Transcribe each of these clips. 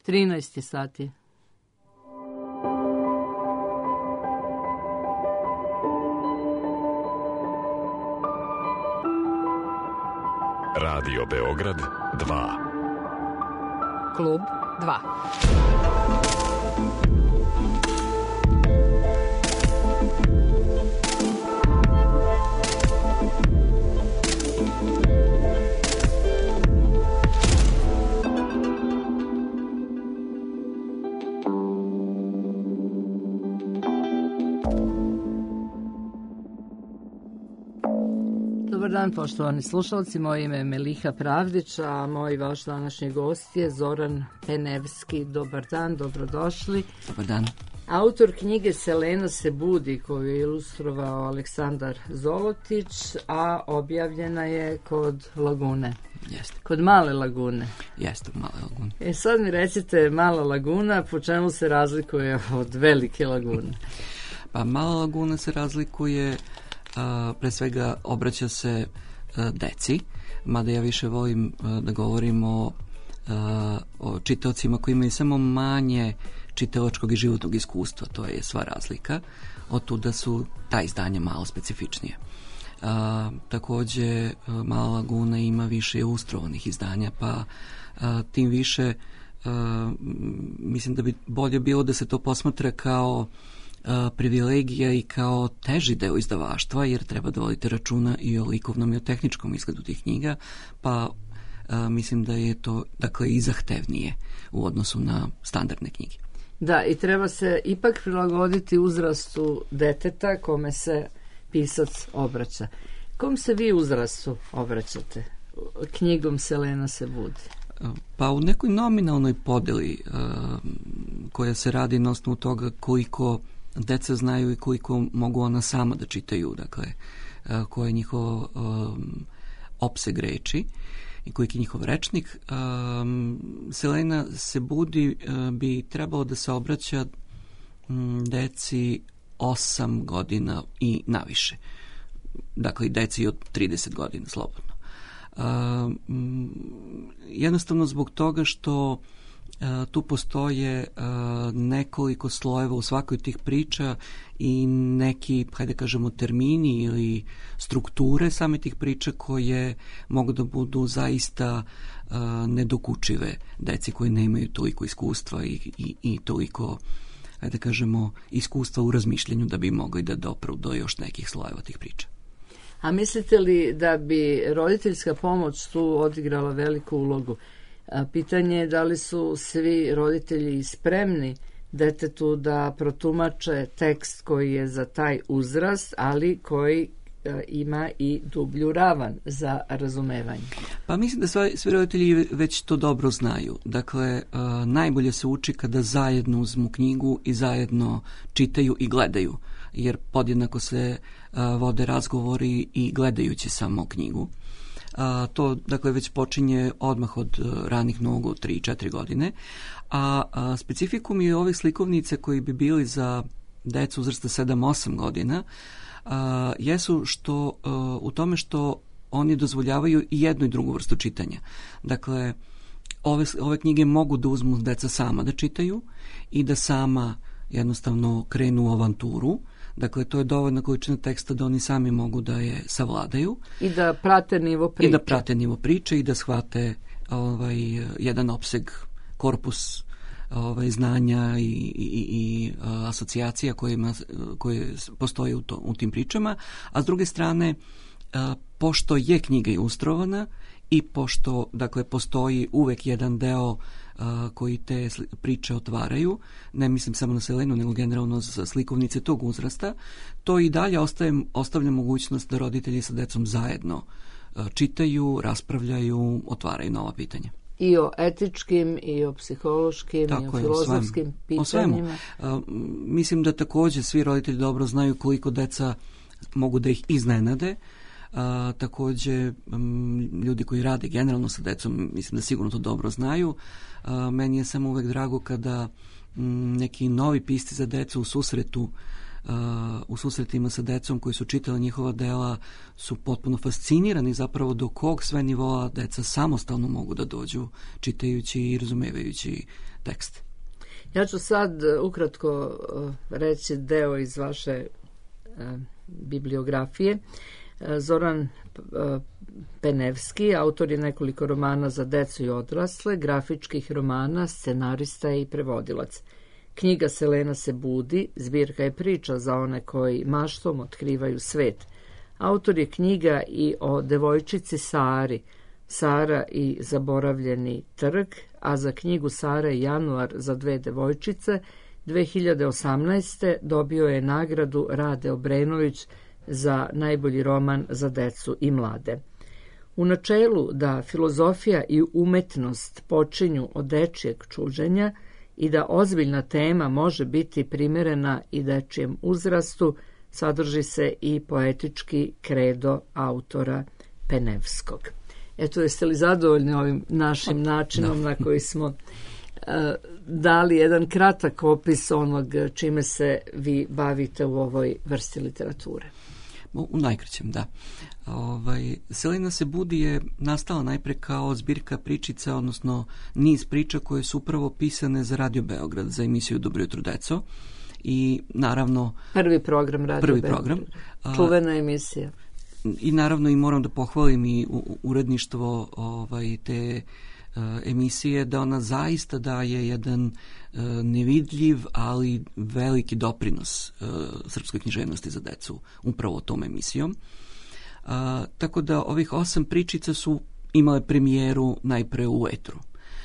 13 sati. Radio Beograd 2. Klub 2. Dobar dan, poštovani slušalci, moje ime je Meliha Pravdić, a moj vaš današnji gost je Zoran Penevski. Dobar dan, dobrodošli. Dobar dan. Autor knjige Selena se budi, koju je ilustrovao Aleksandar Zolotić, a objavljena je kod Lagune. Jeste. Kod Male Lagune. Jeste, Male Lagune. Sad mi recite, Mala Laguna, po čemu se razlikuje od Velike Lagune? Pa Mala Laguna se razlikuje, pre svega obraća se deci, mada ja više volim da govorim o čitaocima koji imaju samo manje čitalačkog i životnog iskustva. To je sva razlika. Od tuda su ta izdanja malo specifičnije. Takođe, Mala Laguna ima više ilustrovanih izdanja, pa tim više mislim da bi bolje bilo da se to posmatra kao privilegija i kao teži deo izdavaštva, jer treba da vodite računa i o likovnom i o tehničkom izgledu tih knjiga, pa mislim da je to i zahtevnije u odnosu na standardne knjige. Da, i treba se ipak prilagoditi uzrastu deteta kome se pisac obraća. Kom se vi uzrastu obraćate knjigom Selena se budi? Pa u nekoj nominalnoj podeli koja se radi na osnovu toga koliko deca znaju i koliko mogu ona sama da čitaju, dakle, koji je njihov opseg reči i koliki je njihov rečnik. Selena se budi bi trebalo da se obraća deci 8 godina i naviše. Dakle, i deci od 30 godina, slobodno. Jednostavno zbog toga što tu postoje nekoliko slojeva u svakoj od tih priča i neki, hajde kažemo, termini ili strukture same tih priča koje mogu da budu zaista nedokučive deci koji nemaju toliko iskustva i toliko, hajde kažemo, iskustva u razmišljanju da bi mogli da dopru do još nekih slojeva tih priča. A mislite li da bi roditeljska pomoć tu odigrala veliku ulogu? Pitanje je da li su svi roditelji spremni detetu da protumače tekst koji je za taj uzrast, ali koji ima i dublju ravan za razumevanje. Pa mislim da svi roditelji već to dobro znaju. Dakle, najbolje se uči kada zajedno uzmu knjigu i zajedno čitaju i gledaju, jer podjednako se vode razgovori i gledajući samo knjigu. To, dakle, već počinje odmah od ranih nogu, 3-4 godine. A specifikum je ovih slikovnice koji bi bili za decu uzrasta 7-8 godina jesu što u tome što oni dozvoljavaju i jednu i drugu vrstu čitanja. Dakle, ove knjige mogu da uzmu deca sama da čitaju i da sama jednostavno krenu u avanturu. Dakle, to je dovoljna količina teksta da oni sami mogu da je savladaju. I da prate nivo priče. I da prate nivo priče i da shvate jedan opseg, korpus znanja i asocijacija koje postoje u tim pričama. A s druge strane, pošto je knjiga ilustrovana i pošto, dakle, postoji uvek jedan deo koji te priče otvaraju, ne mislim samo na Selenu, nego generalno za slikovnice tog uzrasta, to i dalje ostavlja mogućnost da roditelji sa decom zajedno čitaju, raspravljaju, otvaraju nova pitanja. I o etičkim, i o psihološkim, i o filozofskim pitanjima. O svemu. Mislim da takođe svi roditelji dobro znaju koliko deca mogu da ih iznenade. Takođe, ljudi koji rade generalno sa decom, mislim da sigurno to dobro znaju. Meni je samo uvek drago kada neki novi pisci za decu u susretu u susretima sa decom koji su čitali njihova dela su potpuno fascinirani zapravo do kog sve nivoa deca samostalno mogu da dođu čitajući i razumevajući tekst. Ja ću sad ukratko reći deo iz vaše bibliografije. Zoran Penevski, autor je nekoliko romana za decu i odrasle, grafičkih romana, scenarista i prevodilac. Knjiga Selena se budi, zbirka je priča za one koji maštom otkrivaju svet. Autor je knjiga i o devojčici Sari, Sara i zaboravljeni trg, a za knjigu Sara i januar za dve devojčice 2018. dobio je nagradu Rade Obrenović za najbolji roman za decu i mlade. U načelu da filozofija i umetnost počinju od dečijeg čuđenja i da ozbiljna tema može biti primerena i dečijem uzrastu, sadrži se i poetički kredo autora Penevskog. Eto, jeste li zadovoljni ovim našim načinom na koji smo dali jedan kratak opis onog čime se vi bavite u ovoj vrsti literature? U najkraćem, da. Selena se budi je nastala najpre kao zbirka pričica, odnosno niz priča koje su upravo pisane za Radio Beograd, za emisiju Dobro jutro deco. I naravno... Prvi program Radio Beograd. Čuvena emisija. I naravno i moram da pohvalim i uredništvo te emisije, da ona zaista daje jedan nevidljiv, ali veliki doprinos srpskoj književnosti za decu upravo tom emisijom. Tako da ovih 8 pričica su imale premijeru najpre u etru.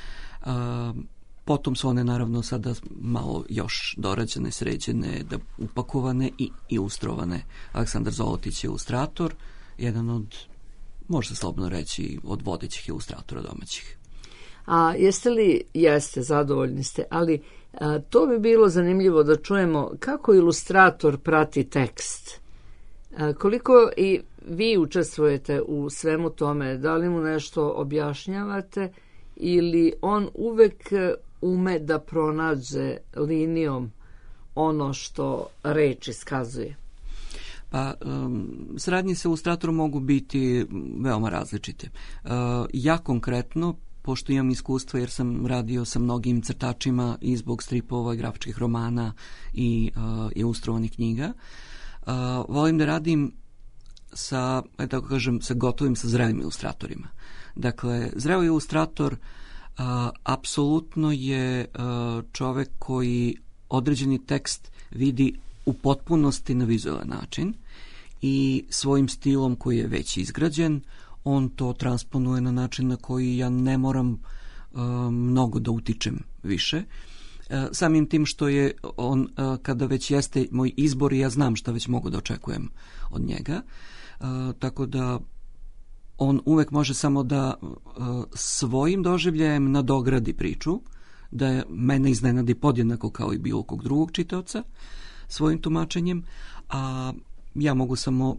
Potom su one naravno sada malo još dorađene, sređene, upakovane i ilustrovane. Aleksandar Zolotić je ilustrator, jedan od, može se slobodno reći, od vodećih ilustratora domaćih. A jeste, zadovoljni ste, ali to bi bilo zanimljivo da čujemo kako ilustrator prati tekst. Koliko i vi učestvujete u svemu tome, da li mu nešto objašnjavate ili on uvek ume da pronađe linijom ono što reč iskazuje? Pa, saradnje sa ilustratorom mogu biti veoma različite. Ja konkretno, pošto imam iskustva jer sam radio sa mnogim crtačima i zbog stripova, grafičkih romana i ilustrovanih knjiga, volim da radim sa gotovim, sa zrelim ilustratorima. Dakle, zreli ilustrator apsolutno je čovek koji određeni tekst vidi u potpunosti na vizualan način i svojim stilom koji je već izgrađen, on to transponuje na način na koji ja ne moram mnogo da utičem više. Samim tim što je on, kada već jeste moj izbor, ja znam šta već mogu da očekujem od njega. Tako da on uvek može samo da svojim doživljajem nadogradi priču, da mene iznenadi podjednako kao i bilo kog drugog čitaoca svojim tumačenjem, a ja mogu samo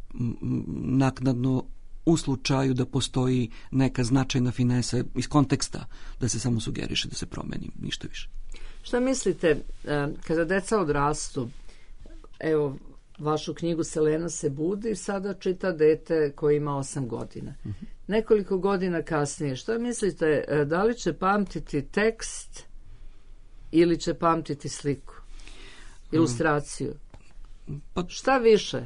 naknadno u slučaju da postoji neka značajna finesa iz konteksta da se samo sugeriše da se promeni, ništa više. Šta mislite, kada deca odrastu, evo, vašu knjigu Selena se budi, sada čita dete koje ima 8 godina. Nekoliko godina kasnije, šta mislite, da li će pamtiti tekst ili će pamtiti sliku, ilustraciju? Šta više?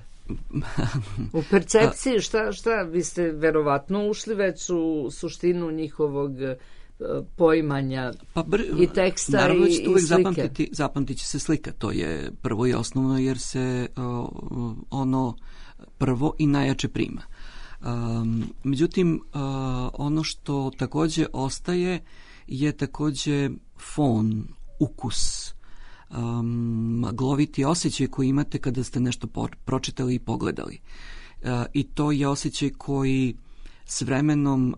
U percepciji, šta vi ste verovatno ušli već u suštinu njihovog poimanja i teksta naravno i slike. Zapamtit će se slika, to je prvo i osnovno jer se ono prvo i najjače prima. Međutim, ono što takođe ostaje je takođe fon, ukus, magloviti osjećaj koji imate kada ste nešto pročitali i pogledali. I to je osjećaj koji s vremenom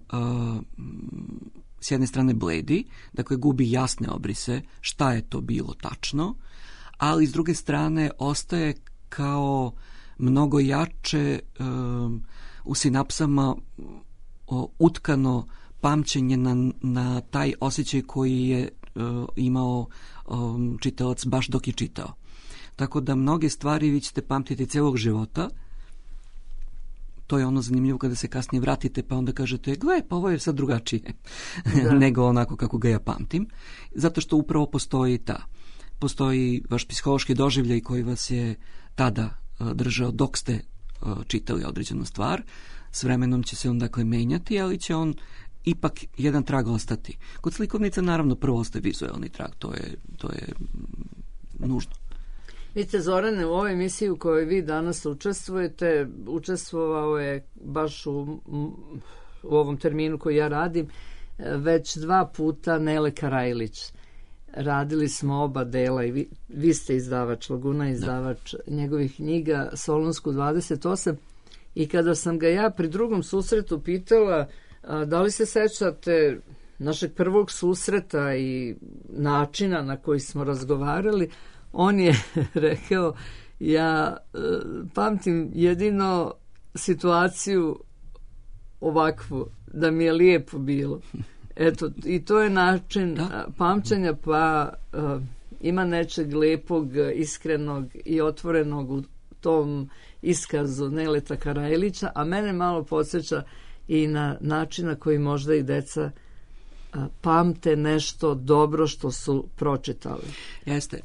s jedne strane bledi, dakle gubi jasne obrise šta je to bilo tačno, ali s druge strane ostaje kao mnogo jače u sinapsama utkano pamćenje na taj osjećaj koji je imao čitalac baš dok je čitao. tako da mnoge stvari vi ćete pamtiti celog života. To je ono zanimljivo kada se kasnije vratite pa onda kažete, gle, pa ovo je sad drugačije nego onako kako ga ja pamtim, zato što upravo postoji vaš psihološki doživljaj koji vas je tada držao dok ste čitali određenu stvar. S vremenom će se on dakle menjati, ali će on ipak jedan trag ostati. Kod slikovnica naravno prvo ostaje vizualni trag, to je nužno. Vidite, Zorane, u ovoj emisiji u kojoj vi danas učestvujete, učestvovao je baš u ovom terminu koji ja radim, već 2 puta Nele Karajlić. Radili smo oba dela i vi ste izdavač, Laguna izdavač njegovih knjiga, Solunsku 28, i kada sam ga ja pri drugom susretu pitala da li se sećate našeg prvog susreta i načina na koji smo razgovarali, on je rekao, ja pamtim jedino situaciju ovakvu, da mi je lijepo bilo. Eto, i to je način pamćenja, pa ima nečeg lijepog, iskrenog i otvorenog u tom iskazu Neleta Karajlića, a mene malo podsjeća i na način na koji možda i deca pamte nešto dobro što su pročitali. Jeste.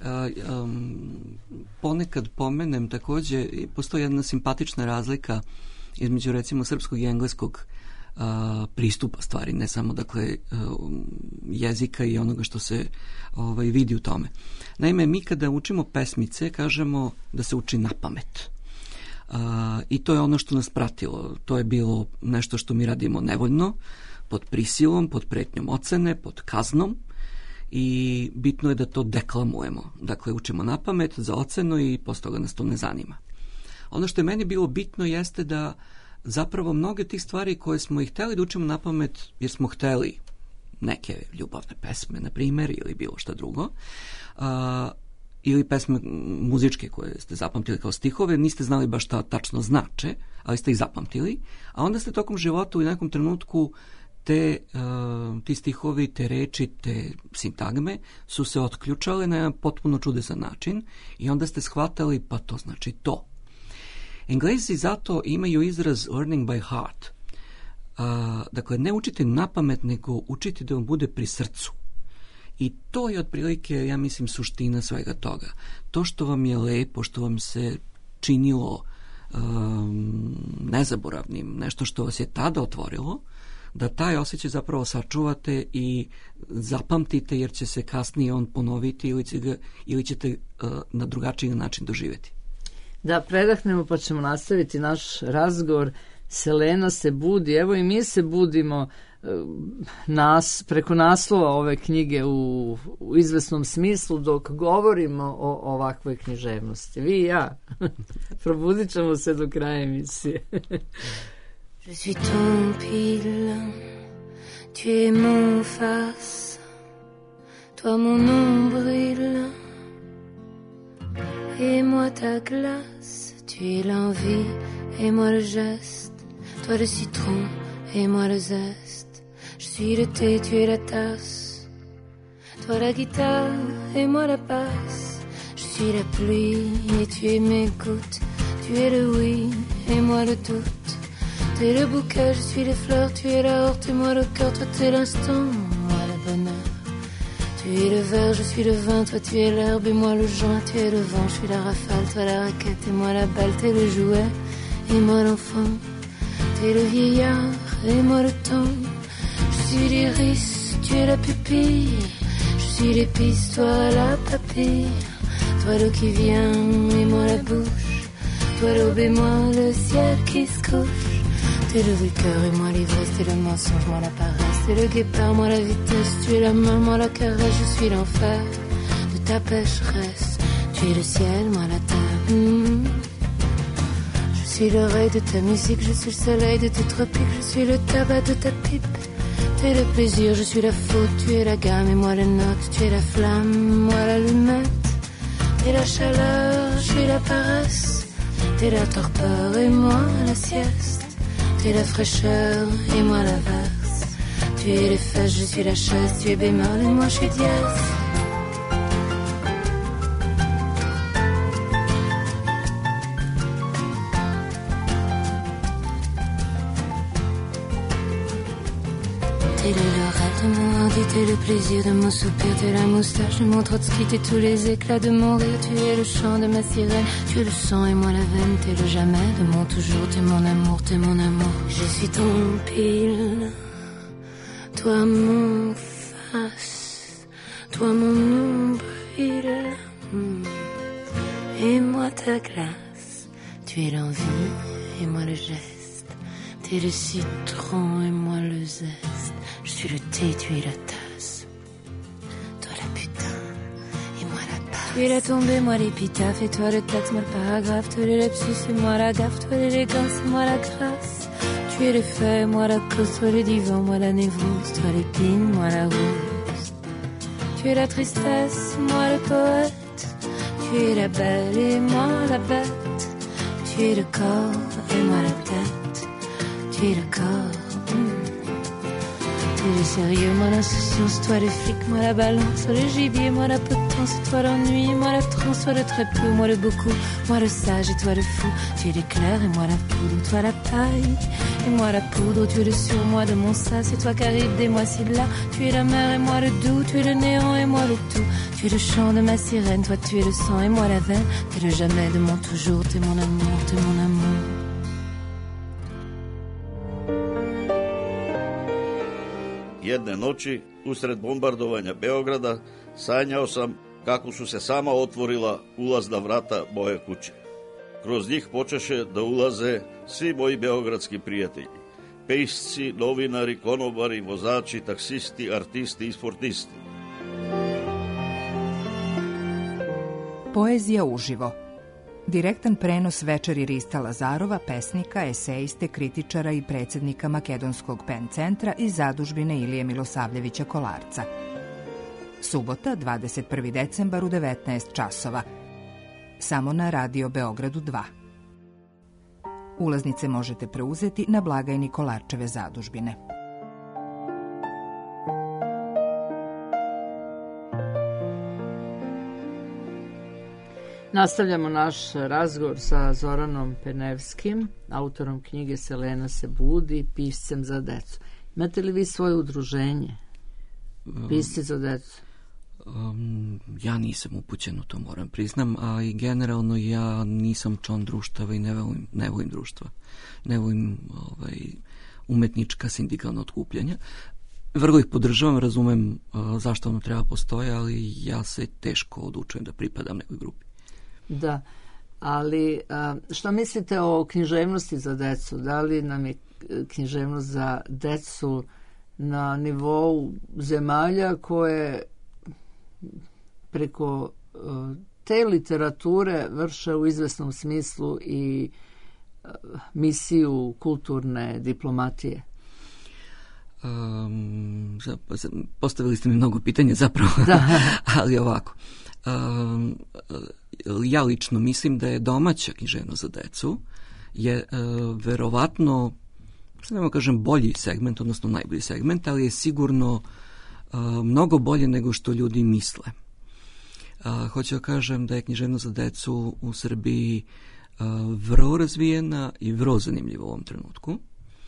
Ponekad pomenem takođe, postoji jedna simpatična razlika između recimo srpskog i engleskog pristupa stvari, ne samo dakle jezika i onoga što se vidi u tome. Naime, mi kada učimo pesmice kažemo da se uči na pamet. I to je ono što nas pratilo. To je bilo nešto što mi radimo nevoljno, pod prisilom, pod pretnjom ocene, pod kaznom, i bitno je da to deklamujemo. Dakle, učimo na pamet za ocenu i posle toga nas to ne zanima. Ono što je meni bilo bitno jeste da zapravo mnoge tih stvari koje smo i hteli da učimo na pamet, jer smo hteli neke ljubavne pesme, na primjer, ili bilo šta drugo, ili pesme muzičke koje ste zapamtili kao stihove, niste znali baš šta tačno znače, ali ste ih zapamtili, a onda ste tokom života u nekom trenutku ti stihovi, te reči, te sintagme su se otključale na jedan potpuno čudesan način i onda ste shvatali, pa to znači to. Englezi zato imaju izraz learning by heart. Dakle, ne učite na pamet, nego učite da vam bude pri srcu. I to je otprilike, ja mislim, suština svega toga. To što vam je lepo, što vam se činilo nezaboravnim, nešto što vas je tada otvorilo, da taj osjećaj zapravo sačuvate i zapamtite, jer će se kasnije on ponoviti ili ćete na drugačiji način doživjeti. Da predahnemo pa ćemo nastaviti naš razgovor. Selena se budi, evo i mi se budimo preko naslova ove knjige u izvesnom smislu dok govorimo o ovakvoj književnosti. Vi i ja. Probudit ćemo se do kraja emisije. Je suis ton pile, tu es mon face, toi mon nombril, et moi ta glace, tu es l'envie, et moi le geste, toi le citron, et moi le zeste, je suis le thé, tu es la tasse, toi la guitare, et moi la basse, je suis la pluie, et tu es mes gouttes, tu es le oui, et moi le doute. Tu es le bouquet, je suis les fleurs, tu es la horte et moi le cœur, toi tu es l'instant, moi le bonheur. Tu es le verre, je suis le vin, toi tu es l'herbe et moi le joint, tu es le vent, je suis la rafale, toi la raquette et moi la balle, tu es le jouet et moi l'enfant. Tu es le vieillard et moi le temps. Je suis l'iris, tu es la pupille, je suis l'épice, toi la papille. Toi l'eau qui vient et moi la bouche, toi l'aube et moi le ciel qui se couche. T'es le vainqueur et moi l'ivresse, t'es le mensonge, moi la paresse, t'es le guépard, moi la vitesse, tu es la main, moi la caresse, je suis l'enfer de ta pécheresse, tu es le ciel, moi la terre. Je suis l'oreille de ta musique, je suis le soleil de tes tropiques, je suis le tabac de ta pipe, t'es le plaisir, je suis la faute, tu es la gamme et moi la note, tu es la flamme, moi l'allumette, t'es la chaleur, je suis la paresse, t'es la torpeur et moi la sieste. Tu es la fraîcheur et moi l'averse. Tu es les fesses, je suis la chaise. Tu es bémol et moi je suis dièse. T'es le rêve de mon hardi, t'es le plaisir de mon soupir, t'es la moustache de mon Trotsky, t'es tous les éclats de mon rire, tu es le chant de ma sirène, tu es le sang et moi la veine, t'es le jamais de mon toujours, t'es mon amour, t'es mon amour. Je suis ton pile, toi mon face, toi mon nombril, et moi ta glace, tu es l'envie et moi le geste, t'es le citron et moi le zeste, je suis le thé, tu es la tasse, toi la putain et moi la passe. Tu es la tombée, moi l'épitaphe, et toi le texte, moi le paragraphe, toi le lapsus et moi la gaffe, toi l'élégance et moi la grâce. Tu es les feuilles, moi la cause, toi le divan, moi la névrose, toi l'épine, moi la rose. Tu es la tristesse, moi le poète, tu es la belle et moi la bête, tu es le corps et moi la tête, tu es le corps. Tu es le sérieux, moi l'insouciance, toi le flic, moi la balance, toi le gibier, moi la potence, toi l'ennui, moi la transe, toi le très peu, moi le beaucoup, moi le sage et toi le fou. Tu es l'éclair et moi la poudre, toi la paille et moi la poudre, tu es le surmoi de mon sas, c'est toi qui arrive des mois si là. Tu es la mer et moi le doux, tu es le néant et moi le tout. Tu es le chant de ma sirène, toi tu es le sang et moi la veine, t'es le jamais de mon toujours, t'es mon amour, t'es mon amour. Jedne noći, usred bombardovanja Beograda, sanjao sam kako su se sama otvorila ulazna vrata moje kuće. Kroz njih počeše da ulaze svi moji beogradski prijatelji. Pisci, novinari, konobari, vozači, taksisti, artisti i sportisti. Poezija uživo. Direktan prenos večeri Rista Lazarova, pesnika, eseiste, kritičara i predsjednika Makedonskog PEN centra iz zadužbine Ilije Milosavljevića Kolarca. Subota, 21. decembar u 19 časova. Samo na Radio Beogradu 2. Ulaznice možete preuzeti na blagajni Kolarčeve zadužbine. Nastavljamo naš razgovor sa Zoranom Penevskim, autorom knjige Selena se budi, piscem za decu. Imate li vi svoje udruženje? Pisci za decu? Ja nisam upućen u to, moram priznam, a i generalno ja nisam član društava i ne volim društva. Ne volim umetnička sindikalna otkupljanja. Vrlo ih podržavam, razumem zašto ono treba postoje, ali ja se teško odlučujem da pripadam nekoj grupi. Da, ali što mislite o književnosti za decu? Da li nam je književnost za decu na nivou zemalja koje preko te literature vrše u izvesnom smislu i misiju kulturne diplomatije? Postavili ste mi mnogo pitanja zapravo, ali ovako. Ja lično mislim da je domaća književnost za decu je verovatno, ne kažem bolji segment, odnosno najbolji segment, ali je sigurno mnogo bolje nego što ljudi misle. Hoću da kažem da je književnost za decu u Srbiji vrlo razvijena i vrlo zanimljiva u ovom trenutku.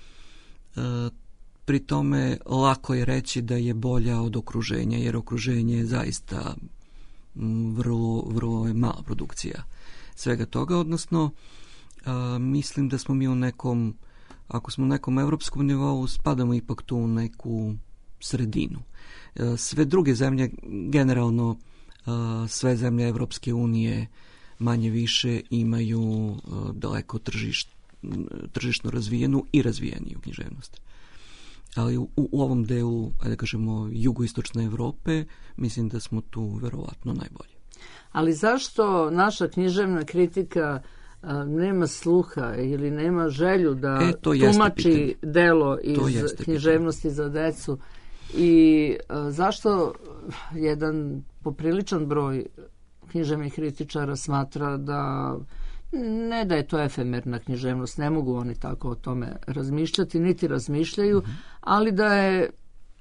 Pri tome lako je reći da je bolja od okruženja, jer okruženje je zaista vrlo je mala produkcija svega toga, odnosno mislim da smo mi u nekom, ako smo u nekom evropskom nivou, spadamo ipak tu u neku sredinu. Sve druge zemlje, generalno sve zemlje Evropske unije manje više imaju daleko tržišno razvijenu i razvijeniju književnost. Ali u ovom delu, da kažemo, jugoistočne Evrope, mislim da smo tu verovatno najbolji. Ali zašto naša književna kritika nema sluha ili nema želju da tumači delo iz književnosti za decu i zašto jedan popriličan broj književnih kritičara smatra da ne da je to efemerna književnost, ne mogu oni tako o tome razmišljati, niti razmišljaju, ali da je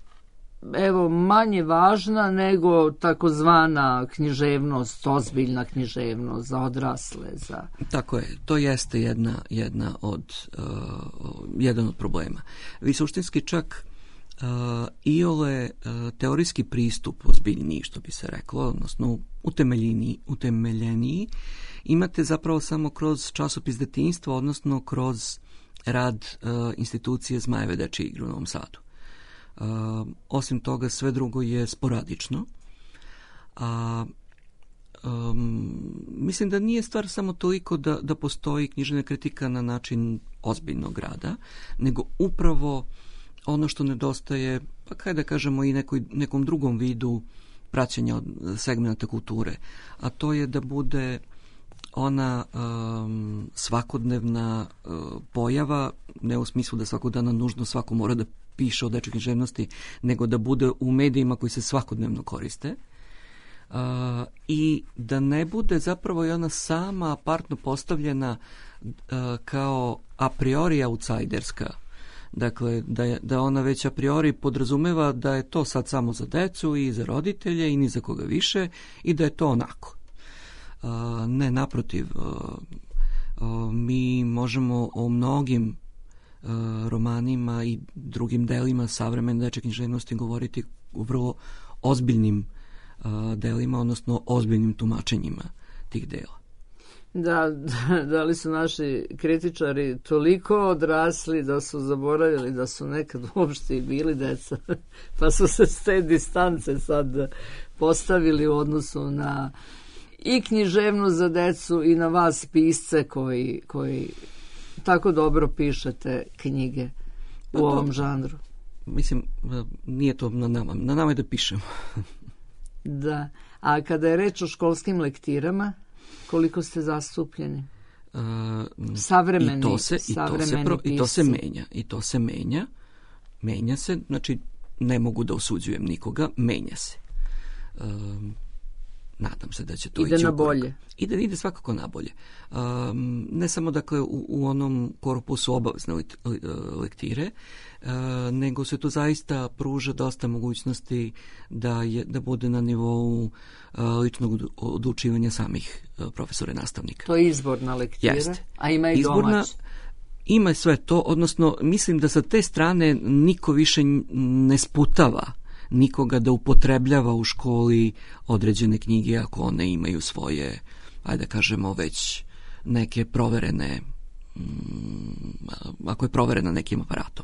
manje važna nego takozvana književnost, ozbiljna književnost za odrasle. Tako je, to jeste jedan od problema. Vi suštinski čak iole teorijski pristup ozbiljniji, što bi se reklo, odnosno utemeljeniji, imate zapravo samo kroz časopis detinjstva, odnosno kroz rad institucije Zmajeve dečje igre u Novom Sadu. Osim toga, sve drugo je sporadično. Mislim da nije stvar samo toliko da postoji književna kritika na način ozbiljnog rada, nego upravo ono što nedostaje, pa kaj da kažemo i nekom drugom vidu praćenja od segmenta kulture, a to je da bude ona svakodnevna pojava, ne u smislu da svakog dana nužno svako mora da piše o dečjoj književnosti, nego da bude u medijima koji se svakodnevno koriste, i da ne bude zapravo i ona sama apartno postavljena kao a priori outsiderska. Dakle, da ona već a priori podrazumeva da je to sad samo za decu i za roditelje i ni za koga više i da je to onako. Ne, naprotiv, mi možemo o mnogim romanima i drugim delima savremene dečje književnosti govoriti u vrlo ozbiljnim delima, odnosno ozbiljnim tumačenjima tih dela. Da li su naši kritičari toliko odrasli da su zaboravili da su nekad uopšte i bili deca, pa su se s te distance sad postavili u odnosu na i književnost za decu i na vas pisce koji tako dobro pišete knjige u ovom žanru. Mislim, nije to na nama. Na nama je da pišemo. Da. A kada je reč o školskim lektirama, koliko ste zastupljeni? Savremeni pisci. I to se menja. Menja se, znači ne mogu da osuđujem nikoga, menja se. Nadam se da će to ići na bolje. Ide svakako na bolje. Ne samo dakle u onom korpusu obavezne lektire, nego se tu zaista pruža dosta mogućnosti da bude na nivou ličnog odlučivanja samih profesora i nastavnika. To je izborna lektira, jeste. A ima i domać. Ima sve to, odnosno mislim da sa te strane niko više ne sputava nikoga da upotrebljava u školi određene knjige ako one imaju svoje, ajde da kažemo već neke proverene, ako je proverena nekim aparatom.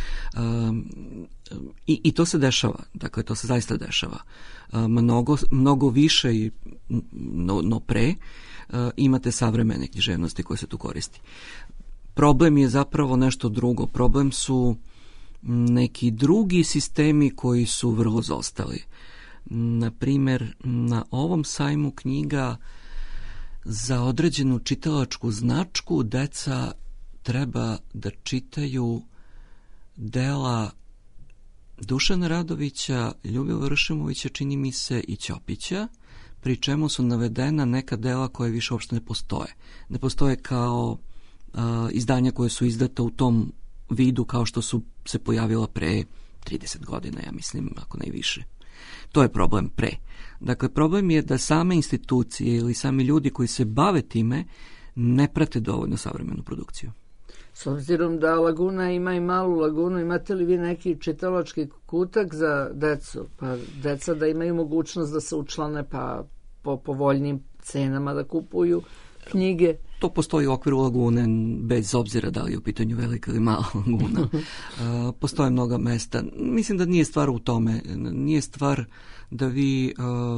I to se dešava, dakle to se zaista dešava. Mnogo više i no pre imate savremene književnosti koje se tu koristi. Problem je zapravo nešto drugo. Problem su neki drugi sistemi koji su vrlo zostali. Na primjer, na ovom sajmu knjiga za određenu čitalačku značku deca treba da čitaju dela Dušana Radovića, Ljubivoja Ršimovića, čini mi se, i Ćopića, pri čemu su navedena neka dela koje više uopšte ne postoje. Ne postoje kao izdanja koje su izdata u tom vidu kao što su se pojavila pre 30 godina, ja mislim, ako ne i više. To je problem pre. Dakle, problem je da same institucije ili sami ljudi koji se bave time ne prate dovoljno savremenu produkciju. S obzirom da Laguna ima i malu Lagunu, imate li vi neki čitalački kutak za decu? Pa deca da imaju mogućnost da se učlane pa po povoljnim cenama da kupuju knjige. To postoji u okviru Lagune, bez obzira da li je u pitanju velika ili mala Laguna. Postoje mnoga mesta. Mislim da nije stvar u tome. Nije stvar da vi,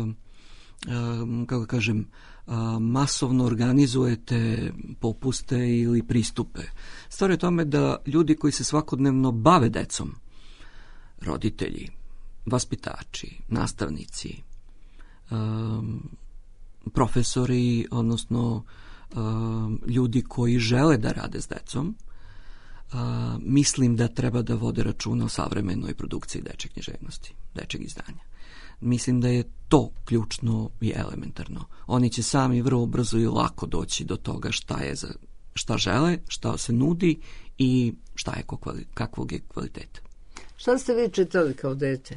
kako kažem, masovno organizujete popuste ili pristupe. Stvar je u tome da ljudi koji se svakodnevno bave decom, roditelji, vaspitači, nastavnici, profesori, odnosno ljudi koji žele da rade s decom, mislim da treba da vode računa o savremenoj produkciji dečje književnosti, dečjeg izdanja. Mislim da je to ključno i elementarno. Oni će sami vrlo brzo i lako doći do toga šta žele, šta se nudi i šta je kakvog je kvaliteta. Šta ste vi čitali kao dete?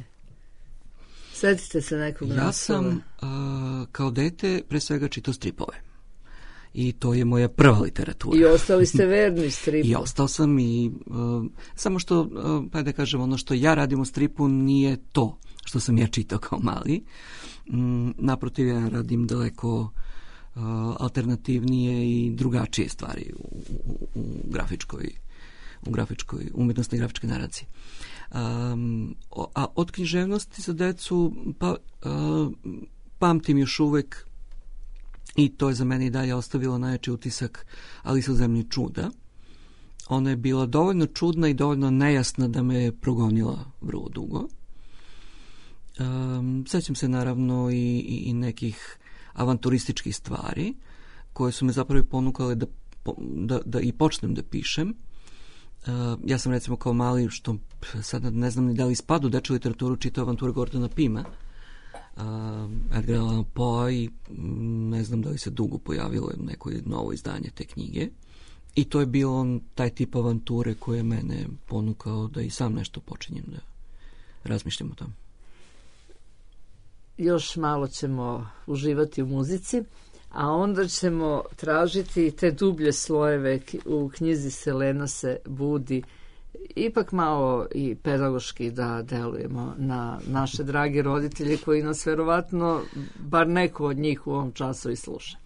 Sjetite se nekog naslova? Ja sam kao dete pre svega čitao stripove. i to je moja prva literatura. I ostali ste verni stripu. I ostao sam i samo što, pa da kažem, ono što ja radim u stripu nije to što sam ja čitao kao mali. Naprotiv, ja radim daleko alternativnije i drugačije stvari u grafičkoj umjetnostnoj grafičkoj naraciji. A od književnosti za decu pamtim još uvek, i to je za mene i dalje ostavilo najjači utisak, Alisa u zemlji čuda. Ona je bila dovoljno čudna i dovoljno nejasna da me je progonila vrlo dugo. Sećam se naravno i nekih avanturističkih stvari koje su me zapravo ponukale da i počnem da pišem. Ja sam recimo kao mali, što sad ne znam ni da li ispadu dečju literaturu, čitao avanture Gordona Pima, Edgar Allan Poe, i ne znam da li se dugo pojavilo neko novo izdanje te knjige. I to je bio taj tip avanture koji je mene ponukao da i sam nešto počinjem da razmišljam o tom. Još malo ćemo uživati u muzici, a onda ćemo tražiti te dublje slojeve u knjizi Selena se budi, ipak malo i pedagoški da delujemo na naše drage roditelje koji nas verovatno, bar neko od njih u ovom času i sluša.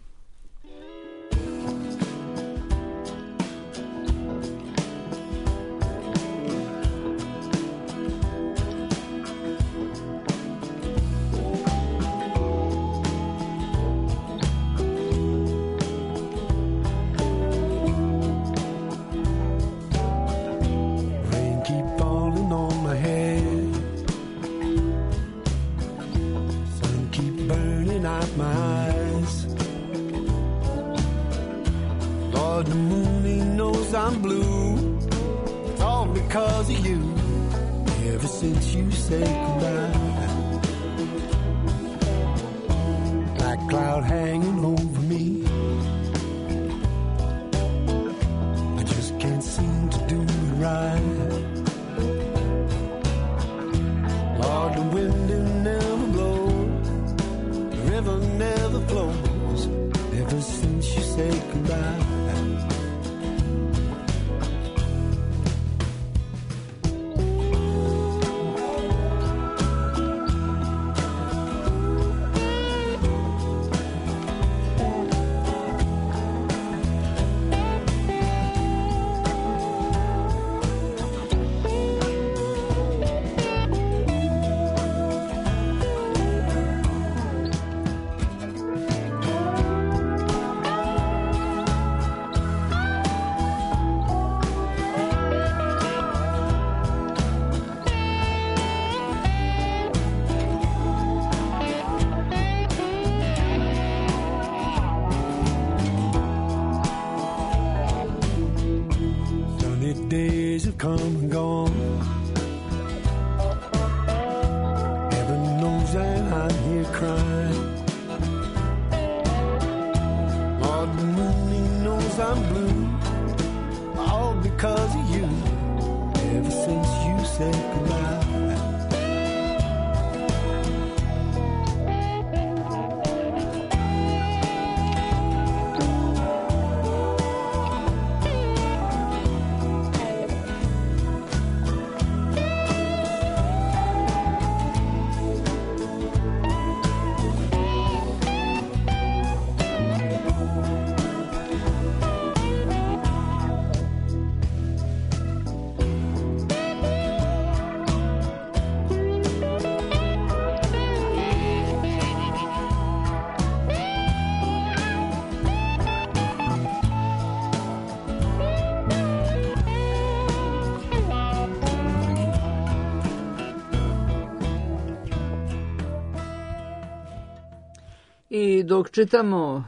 I dok čitamo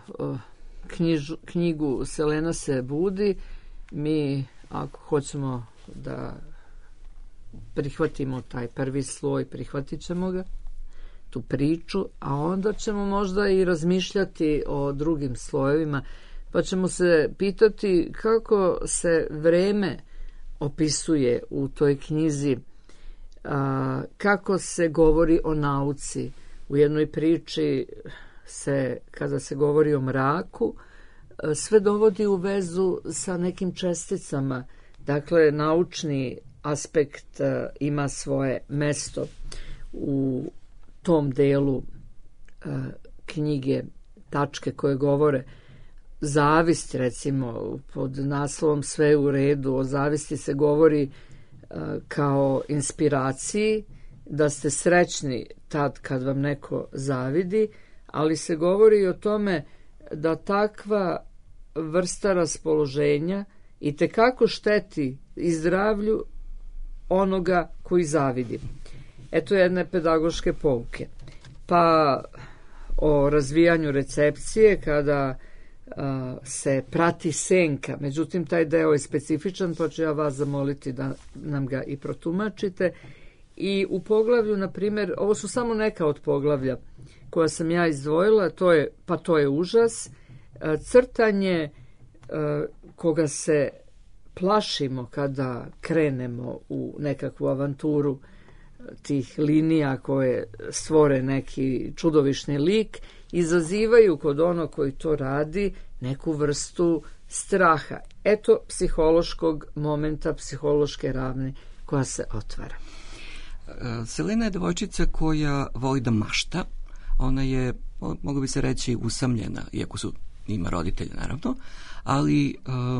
knjigu Selena se budi, mi ako hoćemo da prihvatimo taj prvi sloj, prihvatit ćemo ga, tu priču, a onda ćemo možda i razmišljati o drugim slojevima, pa ćemo se pitati kako se vreme opisuje u toj knjizi, kako se govori o nauci. U jednoj priči kada se govori o mraku, sve dovodi u vezu sa nekim česticama. Dakle, naučni aspekt ima svoje mesto u tom delu knjige, tačke koje govore zavist, recimo pod naslovom Sve u redu. O zavisti se govori kao inspiraciji, da ste srećni tad kad vam neko zavidi, ali se govori i o tome da takva vrsta raspoloženja i tekako šteti i zdravlju onoga koji zavidi. Eto jedne pedagoške pouke. Pa o razvijanju recepcije kada se prati senka. Međutim, taj deo je specifičan, pa ću ja vas zamoliti da nam ga i protumačite. I u poglavlju, na primjer, ovo su samo neka od poglavlja koja sam ja izdvojila, to je užas, crtanje koga se plašimo kada krenemo u nekakvu avanturu tih linija koje stvore neki čudovišni lik, izazivaju kod onog koji to radi neku vrstu straha. Eto psihološkog momenta, psihološke ravne koja se otvara. Selena je devojčica koja voli da mašta. Ona je, mogu bi se reći, usamljena, iako ima roditelja naravno, ali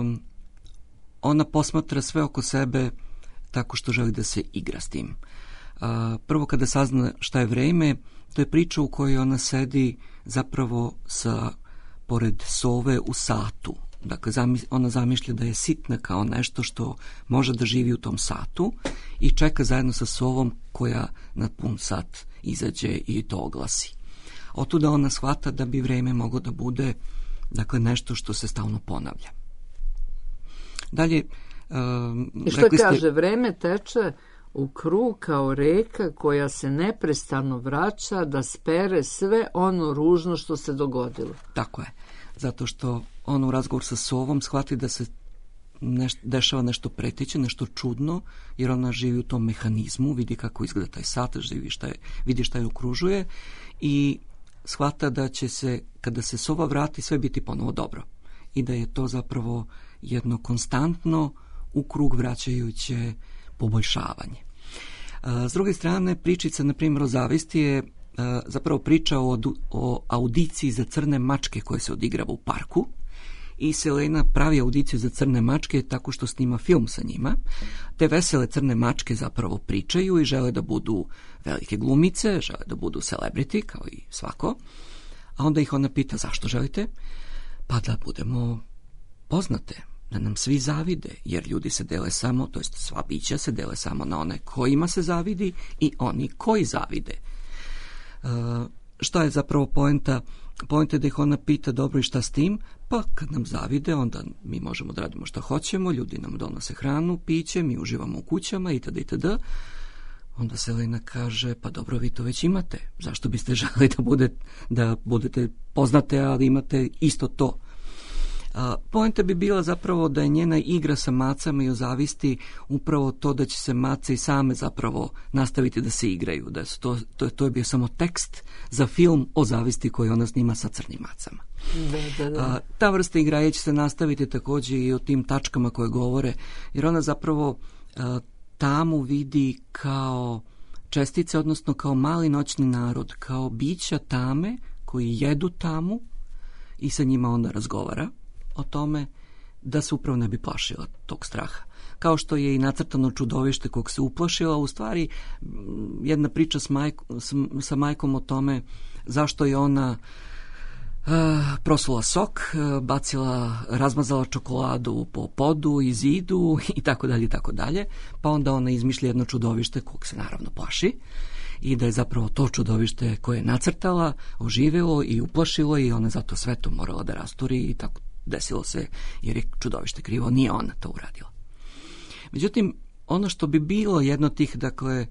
ona posmatra sve oko sebe tako što želi da se igra s tim. Prvo kada sazna šta je vreme, to je priča u kojoj ona sedi zapravo pored sove u satu. Dakle, ona zamišlja da je sitna kao nešto što može da živi u tom satu i čeka zajedno sa sovom koja na pun sat izađe i to oglasi. Otuda ona shvata da bi vreme moglo da bude, dakle, nešto što se stalno ponavlja. Dalje, i što kaže, vreme teče u krug kao reka koja se neprestano vraća da spere sve ono ružno što se dogodilo. Tako je. Zato što on u razgovor sa sovom shvati da se dešava nešto preteće, nešto čudno, jer ona živi u tom mehanizmu, vidi kako izgleda taj sat, vidi šta je okružuje i shvata da će se, kada se sova vrati, sve biti ponovo dobro. I da je to zapravo jedno konstantno u krug vraćajuće poboljšavanje. S druge strane, pričica, na primjer, o zavisti je zapravo priča o audiciji za crne mačke koje se odigrava u parku i Selena pravi audiciju za crne mačke tako što snima film sa njima. Te vesele crne mačke zapravo pričaju i žele da budu velike glumice, žele da budu celebrity kao i svako. A onda ih ona pita zašto želite? Pa da budemo poznate, da nam svi zavide, jer ljudi se dele samo, to jest sva bića se dele samo na one kojima se zavidi i oni koji zavide. Šta je zapravo poenta? Poenta je da ih ona pita dobro i šta s tim? Pa kad nam zavide, onda mi možemo da radimo šta hoćemo, ljudi nam donose hranu, piće, mi uživamo u kućama itd. Onda Selena kaže, pa dobro, vi to već imate. Zašto biste želeli da budete poznate, ali imate isto to? Poenta bi bila zapravo da je njena igra sa macama i o zavisti upravo to da će se mace i same zapravo nastaviti da se igraju. Da to je bio samo tekst za film o zavisti koji ona snima sa crnim macama. Da. Ta vrsta igraje će se nastaviti također i o tim tačkama koje govore, jer ona zapravo tamu vidi kao čestice, odnosno kao mali noćni narod, kao bića tame koji jedu tamu i sa njima onda razgovara o tome da se upravo ne bi plašila tog straha. Kao što je i nacrtano čudovište kog se uplašila, u stvari jedna priča sa majkom o tome zašto je ona prosula sok, razmazala čokoladu po podu i zidu i tako dalje, pa onda ona izmišlja jedno čudovište kog se naravno plaši i da je zapravo to čudovište koje je nacrtala oživelo i uplašilo i ona zato sve to morala da rasturi i tako desilo se jer je čudovište krivo, nije ona to uradila. Međutim, ono što bi bilo jedno od tih, dakle,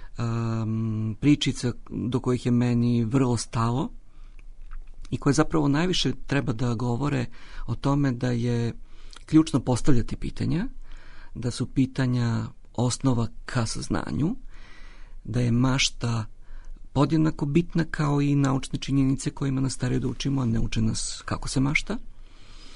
pričica do kojih je meni vrlo stalo i koje zapravo najviše treba da govore o tome da je ključno postavljati pitanja, da su pitanja osnova ka saznanju, da je mašta podjednako bitna kao i naučne činjenice kojima nas staraju da učimo, a ne uče nas kako se mašta.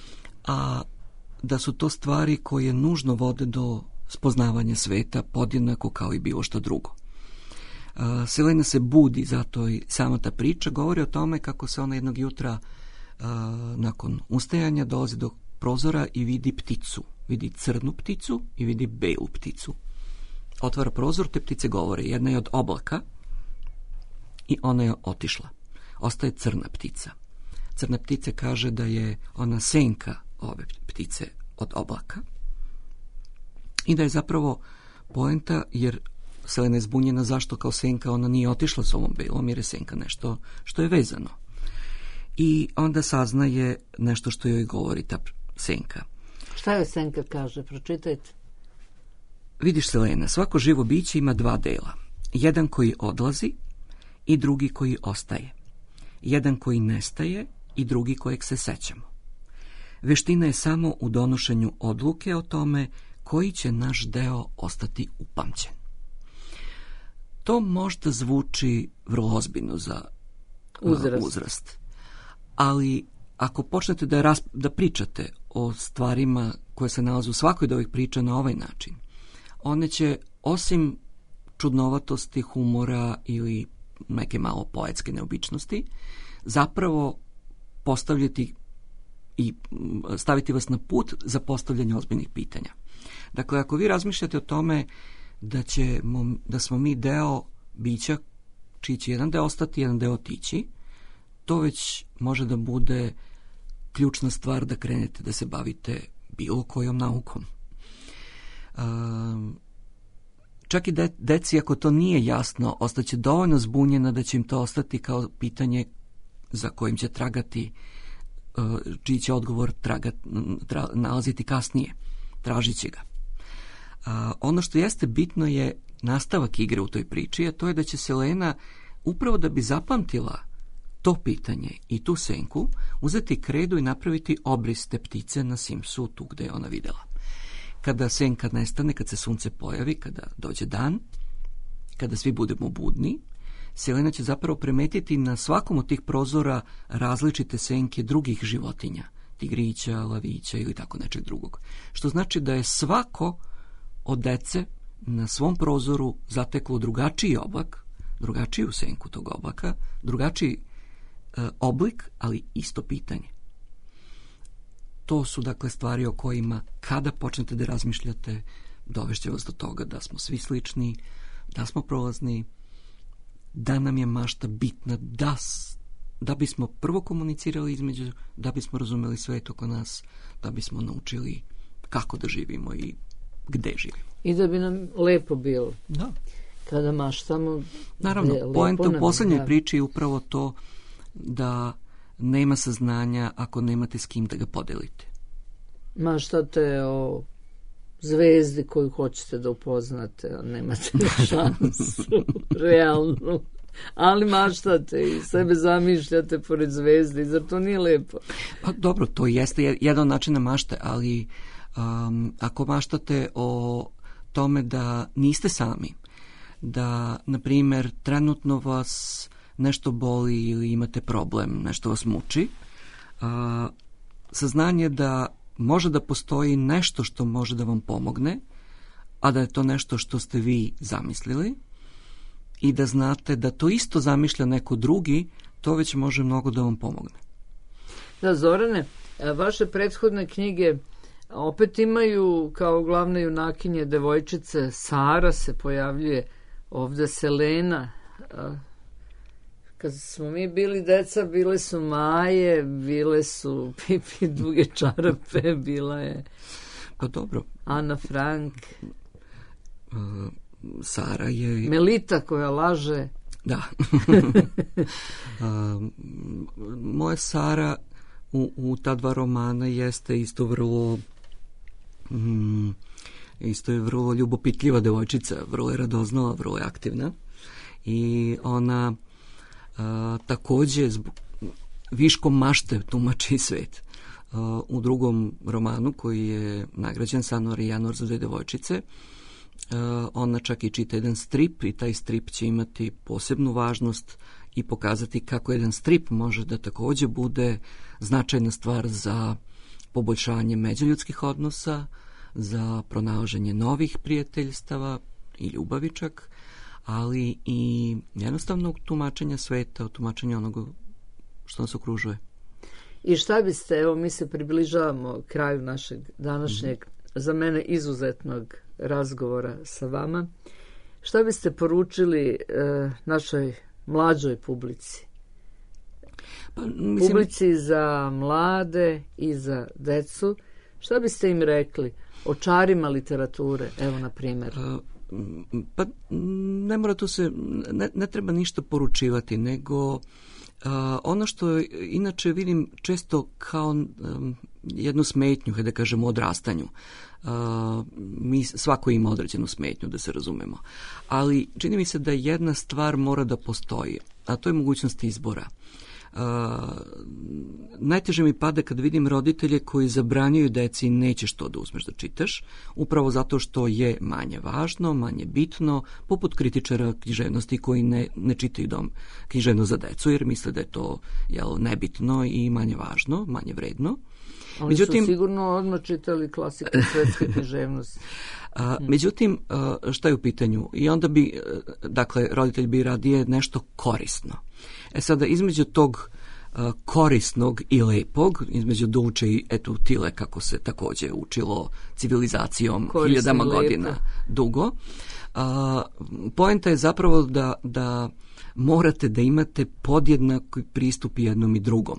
a da su to stvari koje nužno vode do spoznavanja sveta podjednako kao i bilo što drugo. Selena se budi, zato i sama ta priča govori o tome kako se ona jednog jutra nakon ustajanja dolazi do prozora i vidi pticu. Vidi crnu pticu i vidi belu pticu. Otvara prozor, te ptice govore. Jedna je od oblaka i ona je otišla. Ostaje crna ptica. Crna ptica kaže da je ona senka ove ptice od oblaka i da je zapravo poenta, jer Selena je zbunjena zašto kao senka ona nije otišla s ovom belom, jer je senka nešto što je vezano. I onda saznaje nešto što joj govori ta senka. Šta joj senka kaže? Pročitajte. Vidiš, Selena, svako živo biće ima dva dela. Jedan koji odlazi i drugi koji ostaje. Jedan koji nestaje i drugi kojeg se sećamo. Veština je samo u donošenju odluke o tome koji će naš deo ostati upamćen. To možda zvuči vrlo ozbiljno za uzrast. Ali ako počnete da pričate o stvarima koje se nalaze u svakoj od ovih priča na ovaj način, one će, osim čudnovatosti, humora ili neke malo poetske neobičnosti, zapravo postavljati i staviti vas na put za postavljanje ozbiljnih pitanja. Dakle, ako vi razmišljate o tome da smo mi deo bića čiji će jedan deo ostati, jedan deo otići, to već može da bude ključna stvar da krenete da se bavite bilo kojom naukom. Čak i deci, ako to nije jasno, ostaće dovoljno zbunjena da će im to ostati kao pitanje za kojim će tragati, čiji će odgovor nalaziti kasnije. Tražit će ga. Ono što jeste bitno je nastavak igre u toj priči, a to je da će Selena, upravo da bi zapamtila to pitanje i tu senku, uzeti kredu i napraviti obris te ptice na Simsu, tu gde je ona videla. Kada senka nestane, kad se sunce pojavi, kada dođe dan, kada svi budemo budni, Selena će zapravo primetiti na svakom od tih prozora različite senke drugih životinja, tigrića, lavića ili tako nečeg drugog. Što znači da je svako od dece na svom prozoru zateklo drugačiji oblak, drugačiju senku tog oblaka, drugačiji oblik, ali isto pitanje. To su dakle stvari o kojima kada počnete da razmišljate, dovešće vas do toga da smo svi slični, da smo prolazni, da nam je mašta bitna, da bismo prvo komunicirali između, da bismo razumeli svet oko nas, da bismo naučili kako da živimo i gde živimo. I da bi nam lepo bilo. Da. Kada maštamo... Naravno, poenta u poslednjoj priči je upravo to da nema saznanja ako nemate s kim da ga podelite. Maštate o zvezdi koju hoćete da upoznate, a nemate šansu realnu. Ali maštate i sebe zamišljate pored zvezde, zar to nije lepo? Pa dobro, to jeste jedan način mašte, ali ako maštate o tome da niste sami, da, na primjer, trenutno vas nešto boli ili imate problem, nešto vas muči, saznanje da može da postoji nešto što može da vam pomogne, a da je to nešto što ste vi zamislili i da znate da to isto zamišlja neko drugi, to već može mnogo da vam pomogne. Da, Zorane, vaše prethodne knjige opet imaju kao glavne junakinje devojčice, Sara se pojavljuje, ovde Selena. Kad smo mi bili deca, bile su Maje, bile su Pipi duge čarape, bila je pa dobro. Ana Frank. Sara je... Melita koja laže. Da. Moja Sara u ta dva romana jeste isto vrlo... isto je vrlo ljubopitljiva devojčica, vrlo je radoznala, vrlo je aktivna i ona takođe viškom mašte tumači svet. U drugom romanu koji je nagrađen Januar i Januar za dve devojčice, ona čak i čita jedan strip i taj strip će imati posebnu važnost i pokazati kako jedan strip može da takođe bude značajna stvar za poboljšanje međuljudskih odnosa, za pronalaženje novih prijateljstava i ljubavi čak, ali i jednostavnog tumačenja sveta, tumačenja onoga što nas okružuje. I šta biste, evo mi se približavamo kraju našeg današnjeg, za mene izuzetnog razgovora sa vama, šta biste poručili našoj mlađoj publici? Publici za mlade i za decu, šta biste im rekli o čarima literature, evo na primjer? Pa ne mora tu se, ne treba ništa poručivati, nego ono što inače vidim često kao jednu smetnju, da kažemo, odrastanju. Svako ima određenu smetnju, da se razumemo. Ali čini mi se da jedna stvar mora da postoji, a to je mogućnost izbora. Najteže mi pada kad vidim roditelje koji zabranjuju deci nećeš to da uzmeš da čitaš, upravo zato što je manje važno, manje bitno, poput kritičara književnosti koji ne čitaju književnost za decu, jer misle da je to nebitno i manje važno, manje vredno. Oni su sigurno odmah čitali klasiku svetske književnosti. Međutim, šta je u pitanju? I onda bi, dakle, roditelj bi radije nešto korisno. Sada, između tog korisnog i lepog, između da uče i etutile, kako se takođe učilo civilizacijom hiljadama godina dugo, poenta je zapravo da morate da imate podjednaki pristup jednom i drugom.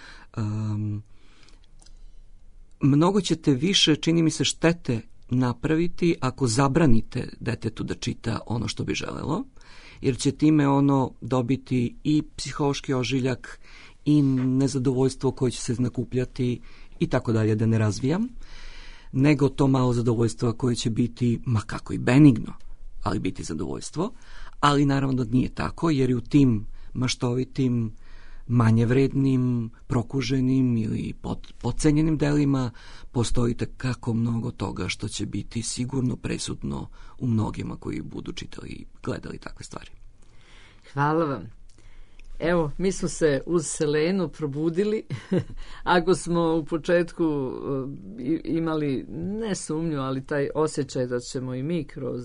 Mnogo ćete više, čini mi se, štete napraviti ako zabranite detetu da čita ono što bi želelo, jer će time ono dobiti i psihološki ožiljak i nezadovoljstvo koje će se nakupljati i tako dalje, da ne razvijam, nego to malo zadovoljstva koje će biti, ma kako i benigno, ali biti zadovoljstvo, ali naravno da nije tako, jer i u tim maštovitim, manje vrednim, prokuženim ili podcenjenim delima postoji kako mnogo toga što će biti sigurno presudno u mnogima koji budu čitali i gledali takve stvari. Hvala vam. Evo, mi smo se uz Selenu probudili. Ako smo u početku imali ne sumnju, ali taj osjećaj da ćemo i mi kroz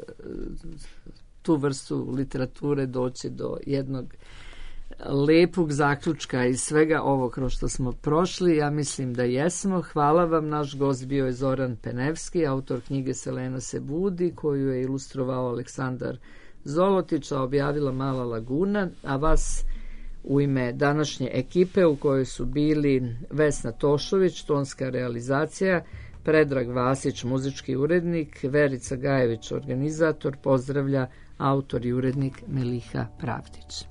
tu vrstu literature doći do jednog lepog zaključka iz svega ovo kroz što smo prošli, ja mislim da jesmo. Hvala vam. Naš gost bio je Zoran Penevski, autor knjige Selena se budi, koju je ilustrovao Aleksandar Zolotić, a objavila Mala laguna, a vas u ime današnje ekipe u kojoj su bili Vesna Tošović, tonska realizacija, Predrag Vasić, muzički urednik, Verica Gajević, organizator, pozdravlja autor i urednik Meliha Pravdić.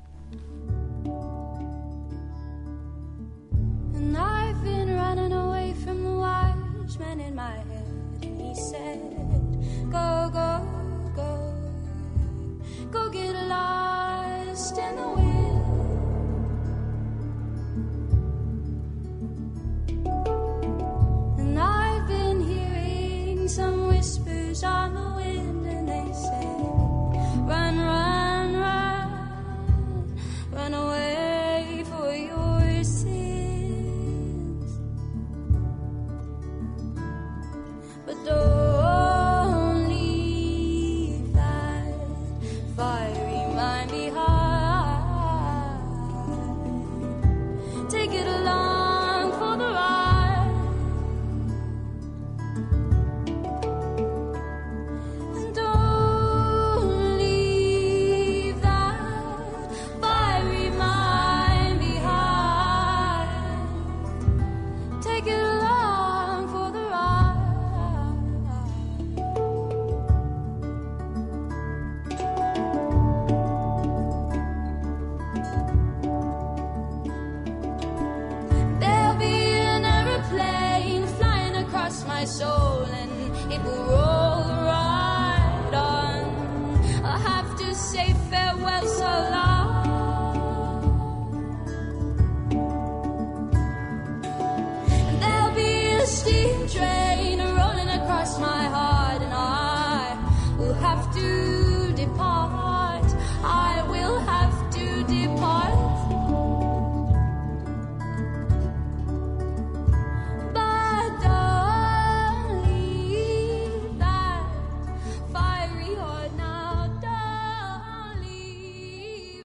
And I've been running away from the wise man in my head, and he said, go, go, go, go get lost in the wind. And I've been hearing some whispers on the wind, and they say, run, run, run, run away for your sins. But don't leave that fiery mind behind. Take it along for the ride. And don't leave that fiery mind behind. Take it along for the ride. There'll be an aeroplane flying across my soul.